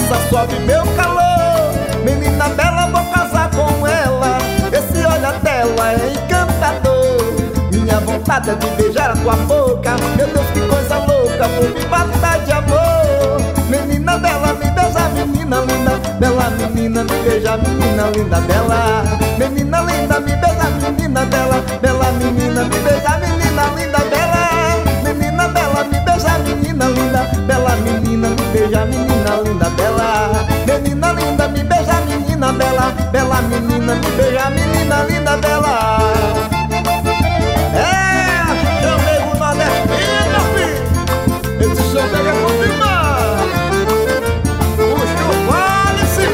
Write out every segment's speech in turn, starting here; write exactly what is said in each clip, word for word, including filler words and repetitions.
graça, sobe meu calor. Menina bela, vou casar com ela. Esse olhar dela é encantador. Minha vontade é de beijar a tua boca. Meu Deus, que coisa louca, vou me matar de amor. Menina bela, me beija, menina linda. Bela menina, me beija, menina linda, bela. Menina linda, me beija, menina bela. Bela menina, me beija, menina linda, bela. Menina bela, me beija, menina linda. Bela menina, me beija, menina linda, bela. Menina linda, me beija, menina bela. Bela menina, me beija, menina linda, bela. É, chamei o nordestino, filho. Esse show pega com demais. Puxa o vale-se.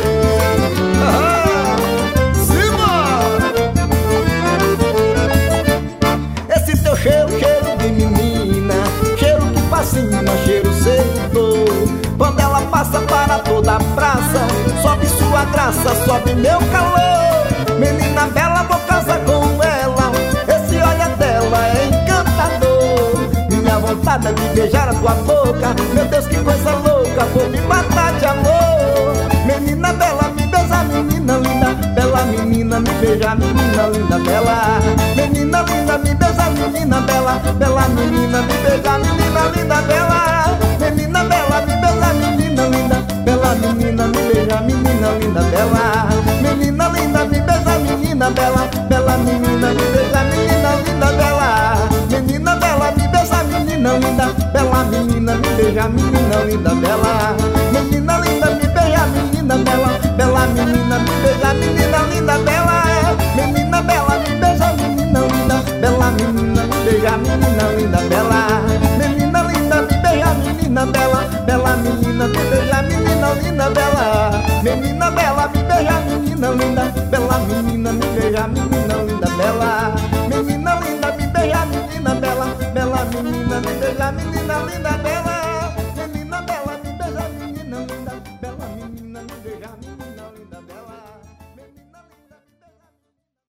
Simbora. Esse teu cheiro, cheiro de menina, cheiro que fascina, cheiro sedutor. Quando ela passa para toda a praça, sobe sua graça, sobe meu calor. Menina bela, vou casar com ela. Esse olhar dela é encantador. Minha vontade é de beijar a tua boca. Meu Deus, que coisa louca, vou me matar de amor. Menina bela, me beija, menina linda. Bela menina, me beija, menina linda, bela. Menina linda, me beija, menina bela. Bela menina, me beija, menina linda, bela. Menina bela, me beija, menina linda. Bela menina, me beija, menina linda, bela. Menina linda, me beija, menina bela. Bela menina, me beija, menina linda, bela. Menina bela, me beija, menina linda. Bela menina, me beija, menina linda, bela. Menina linda, me beija, menina bela. Bela menina, me beija, menina linda, bela. Menina bela, me beija, menina linda. Bela menina, me beija, menina linda, bela. Menina linda, me beija, menina bela. Bela menina, me beija, menina linda, bela. Menina bela, me beija, menina linda. Bela menina, me beija, menina linda, bela. Menina linda, me beija, menina bela. Bela menina, me beija, menina linda, bela.